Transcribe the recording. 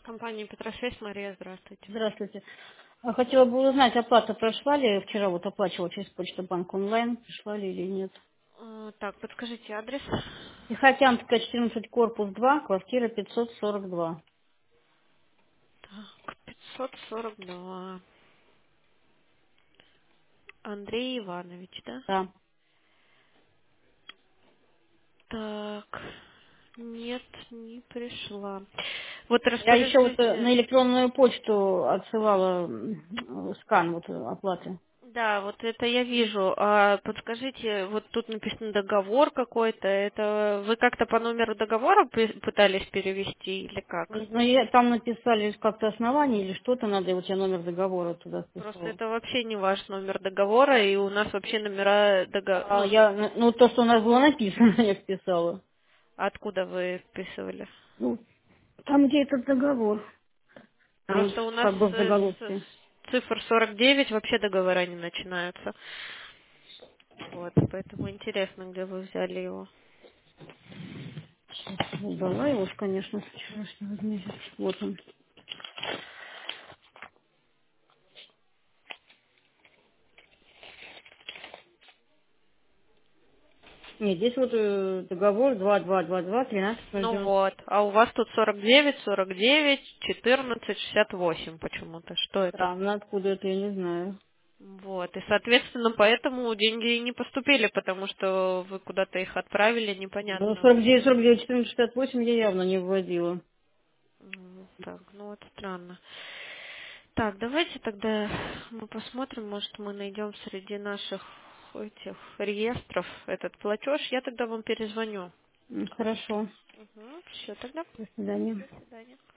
Компания Петросвязь, Мария, здравствуйте. Здравствуйте. Хотела бы узнать, оплата прошла ли? Вчера вот оплачивала через Почту банк онлайн. Пришла ли или нет? Так, подскажите адрес. Тихоокеанская, 14, корпус 2, квартира 542. Так, 542. Андрей Иванович, да? Да. Так, нет, не пришла. Вот Я еще вот расскажите. на электронную почту отсылала скан вот оплаты. Да, вот это я вижу. А подскажите, вот тут написано договор какой-то. Это вы как-то по номеру договора пытались перевести или как? Но там написали как-то основание или что-то надо, и вот я номер договора туда Просто вписала. это вообще не ваш номер договора, и у нас вообще номера договора. А я, ну, то, что у нас было написано, я вписала. Откуда вы вписывали? Ну, там, где этот договор. Там Просто у нас как бы в с заголовке. цифр 49 вообще договора не начинаются. Вот, поэтому интересно, где вы взяли его. Дала его, ж, конечно, с вчерашнего дня. Вот он. Нет, здесь вот договор 2222 Ну 13.09. вот, а у вас тут 49, 49, 14, 68 почему-то. Что это? Странно, откуда это, я не знаю. Вот, и, соответственно, поэтому деньги и не поступили, потому что вы куда-то их отправили, Ну, непонятно. 49, 1468 я явно не вводила. Так, ну вот странно. Так, давайте тогда мы посмотрим, может, мы найдем среди наших этих реестров этот платеж. Я тогда вам перезвоню. Хорошо. Все тогда. До свидания. До свидания.